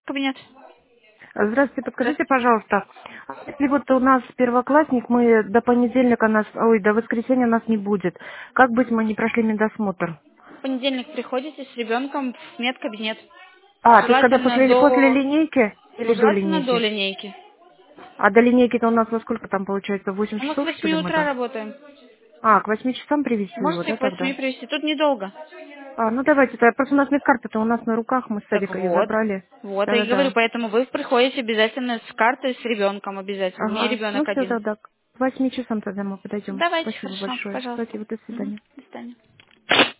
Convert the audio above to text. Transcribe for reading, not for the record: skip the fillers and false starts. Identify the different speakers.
Speaker 1: Кабинет.
Speaker 2: Здравствуйте, подскажите,
Speaker 1: Здравствуйте.
Speaker 2: пожалуйста, если вот у нас первоклассник, мы до понедельника до воскресенья нас не будет. Как быть, мы не прошли медосмотр?
Speaker 1: В понедельник приходите с ребенком в медкабинет.
Speaker 2: А, то есть когда
Speaker 1: Желательно
Speaker 2: после
Speaker 1: до...
Speaker 2: линейки
Speaker 1: Ну,
Speaker 2: или до
Speaker 1: желательно до
Speaker 2: линейки?
Speaker 1: линейки.
Speaker 2: А до линейки-то у нас во сколько там получается? В 8
Speaker 1: А мы с
Speaker 2: часов, что
Speaker 1: 8
Speaker 2: ли, мы
Speaker 1: утра
Speaker 2: там?
Speaker 1: работаем.
Speaker 2: А, к 8 часам привезти его,
Speaker 1: Можете
Speaker 2: да,
Speaker 1: к 8
Speaker 2: тогда?
Speaker 1: привезти. Тут недолго.
Speaker 2: А, ну давайте, тогда. Просто у нас медкарта-то у нас на руках, мы с
Speaker 1: Так
Speaker 2: садика ее
Speaker 1: вот.
Speaker 2: забрали.
Speaker 1: Вот, я и говорю,
Speaker 2: Да-да-да.
Speaker 1: поэтому вы приходите обязательно с картой, с ребенком обязательно. Не
Speaker 2: Ага, ну
Speaker 1: ребенок
Speaker 2: все
Speaker 1: один.
Speaker 2: тогда. К 8 часам тогда мы подойдем.
Speaker 1: Давайте,
Speaker 2: Спасибо
Speaker 1: хорошо,
Speaker 2: большое.
Speaker 1: пожалуйста.
Speaker 2: Спасибо, до
Speaker 1: Мгм.
Speaker 2: свидания.
Speaker 1: До свидания.